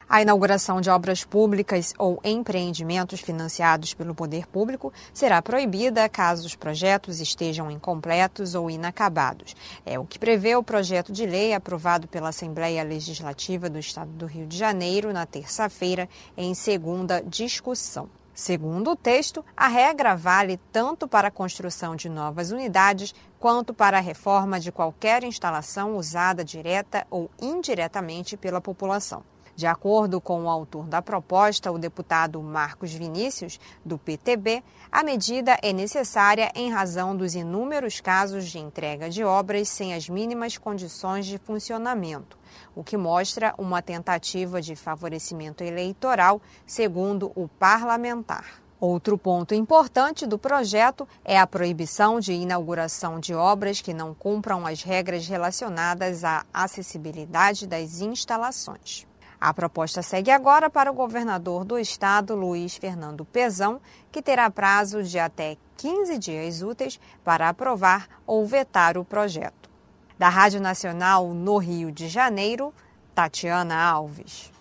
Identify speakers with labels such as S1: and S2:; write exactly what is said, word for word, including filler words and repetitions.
S1: A inauguração de obras públicas ou empreendimentos financiados pelo poder público será proibida caso os projetos estejam incompletos ou inacabados. É o que prevê o projeto de lei aprovado pela Assembleia Legislativa do Estado do Rio de Janeiro na terça-feira, em segunda discussão. Segundo o texto, a regra vale tanto para a construção de novas unidades quanto para a reforma de qualquer instalação usada direta ou indiretamente pela população. De acordo com o autor da proposta, o deputado Marcos Vinícius, do P T B, a medida é necessária em razão dos inúmeros casos de entrega de obras sem as mínimas condições de funcionamento, o que mostra uma tentativa de favorecimento eleitoral, segundo o parlamentar. Outro ponto importante do projeto é a proibição de inauguração de obras que não cumpram as regras relacionadas à acessibilidade das instalações. A proposta segue agora para o governador do estado, Luiz Fernando Pezão, que terá prazo de até quinze dias úteis para aprovar ou vetar o projeto. Da Rádio Nacional no Rio de Janeiro, Tatiana Alves.